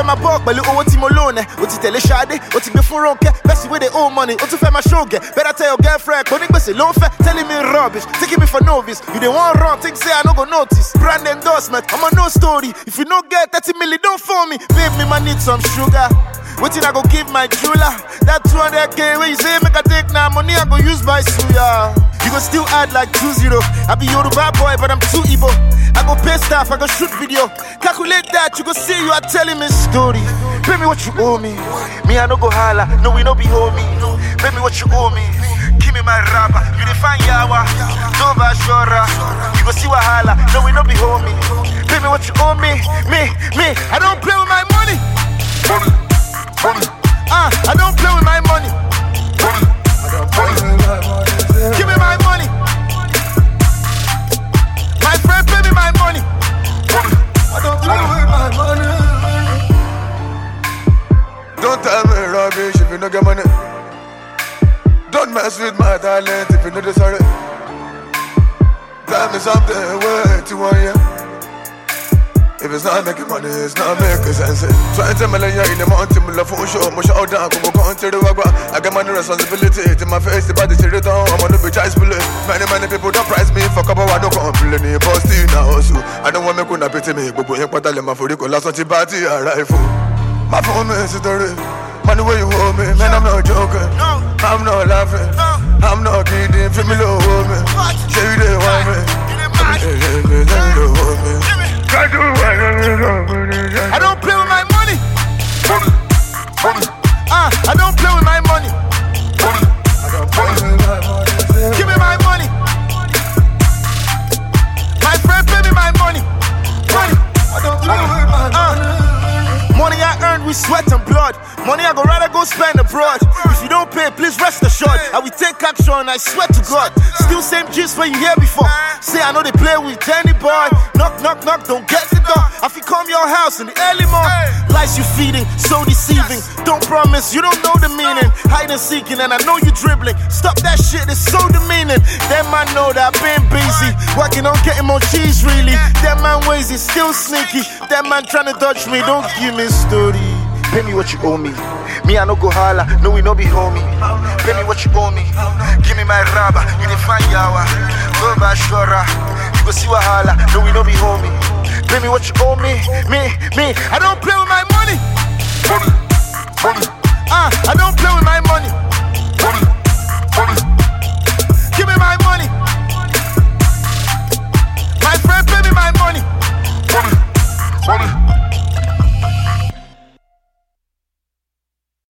my book, but little what Timolone. What you tell a shade, what you be for ronke. Best way they owe money, what to fair my show get. Better tell your girlfriend, but niggas say low fat, telling me rubbish, taking me for novice. You the one wrong, think say I no go notice. Brand endorsement, I'm a no story. If you no get 30 million, don't phone me. Babe, me man need some sugar. What I go give my jeweler? That 200k where you say make a take now, money I go use by suya. You go still add like 2-0. I be Yoruba boy, but I'm too Igbo. I go pay staff, I go shoot video. Calculate that, you go see you are telling me story. Pay me what you owe me. Me I no go holla, no we no be homie. Pay me what you owe me. Give me my rapper, you define yawa. Nova Shora, you go see wahala, no we no be homie. Pay me what you owe me, me. I don't play with my money. Money. I don't play with my money. Give me my money. My friend, pay me my money. I don't play with my money. Don't tell me rubbish if you don't get money. Don't mess with my talent if you know this already. Tell me something way too on you. If it's not making money, it's not making sense. 20 million in the mountain, my love for show, my shout down, go to the wagwa. I got money responsibility to my face, the body to the town. I'm on the bitch, I spill it. Many people don't price me for couple, I don't complain. But still now, also, I don't want me to pity me, but when you put my for the last one, party, I rifle. My phone is story. Money where you hold me, man, I'm not joking. I'm not laughing, I'm not kidding. Feel me low, hold me. Say you didn't want me. I don't play with my money. I don't play with my money. Give me my money. My friend, pay me my money. I don't play with my money. Money I earned with sweat and blood. Money I go rather go spend abroad. If you don't pay, please rest assured. I will take action, I swear to God. Still same gist where you hear before. Say I know they play with any boy. Knock, don't get the door. I feel come your house in the early morning. Lies you feeding, so deceiving. Don't promise, you don't know the meaning. Hide and seeking, and I know you dribbling. Stop that shit, it's so demeaning. That man know that I've been busy, working on getting more cheese really. That man ways is still sneaky. That man trying to dodge me, don't give me story. Pay me what you owe me. Me, I no go holla, no we no be homie. Pay me what you owe me. Give me my rubber, you define yawa. Go back shora, you go see wahala, no we no be homie. Pay me what you owe me, me. I don't play